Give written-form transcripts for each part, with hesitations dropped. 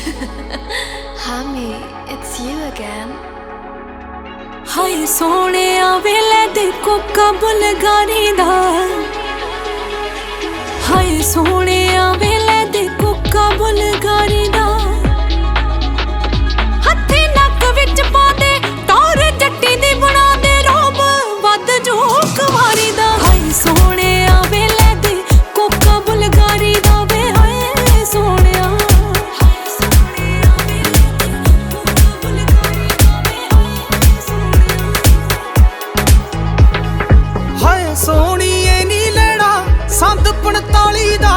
Hami, it's you again. हाय सोने वेले देखो कबुलगारी दा, हाय सोने वेले देखो कबुलगारी दा। हत्थे नक विच पा दे टौर जट्टी दी बना दे रोब वध जो कुवारी दा। हाय सोने वेले देखो कबुलगारी दा वे हाय सोने। सोहणीए नी लैना संद 45 दा,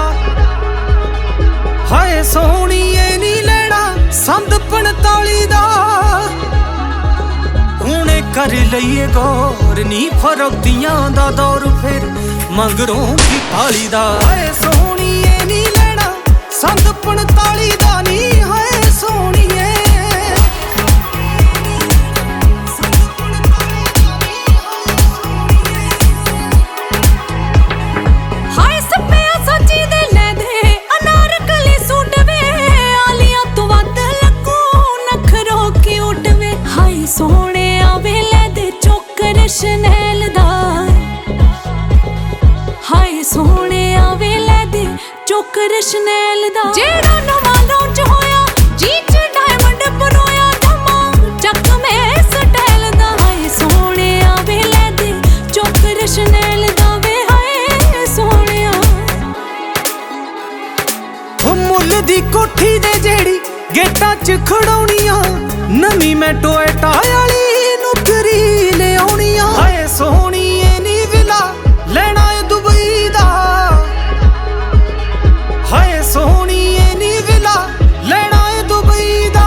हाय सोहणीए नी लैना संद 45 दा। हुणे कर लईए गौर नी फरौतियां दा दौर फिर मंगरों की पाली दा। हाय सोहणीए नी लैना संद 45 दा नी, हाय सोहणीए। सोने वेले दे चोकर शनैल दा, हाय सोने वेले दे चोकर शनैल दा। जेड़ा नवा लॉन्च होया जी च डायमंड परोया धमा चक में स्टाइल दा। हाय सोने वेले दे चोकर शनैल दा वे हाय सोने। मुੱਲ दी कोठी दे जेड़ी गेटां च खड़ाउणियां, नवी मैं टोयटा वाली नुकरी ले आउणियां। हाय सोहणीए नी विला लैना ए दुबई दा, हाय सोहणीए नी विला लैना ए दुबई दा।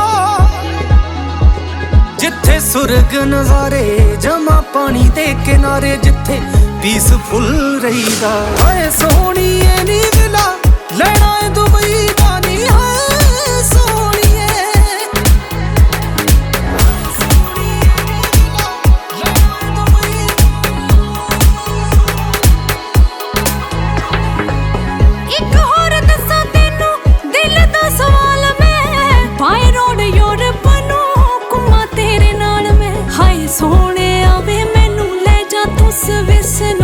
जिथे सुरग नजारे जमा पानी दे किनारे, जिथे पीसफुल रहीदा। हाय सोहणीए नी विला लैना ए दुबई दा नी, हाय सोहणीए। सोने वे मैनू ले जा तू स्विस नू,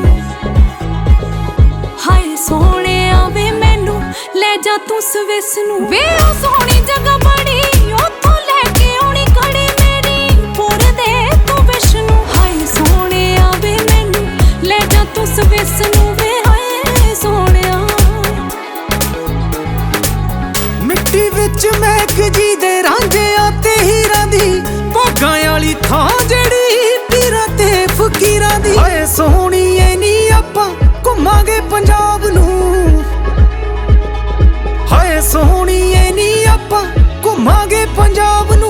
हाय सोने वे मैनू ले जा तू स्विस नू। वे ओ सोहनी जगह बड़ी उथों लैके आउणी घड़ी मेरी पूर दे तू विष्णु। हाय सोने वे मैनू ले जा तू स्विस नू वे हाय सोने। मिट्टी विच महक जी दे रांझियां ते हीरां दी, भागां वाली थां जेड़ी पीरां ते फकीरां दी। हाय सोहणीए नी आपां घुमांगे पंजाब नू, हाय सोहणीए नी आपां घुमांगे पंजाब नू।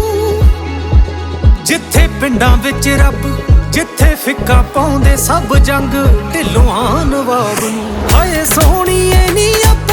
जिथे पिंडां विच रब, जिथे फिक्का पाउंदे सब जंग ढिल्लों नवाब नू। हाय सोहणीए नी आपां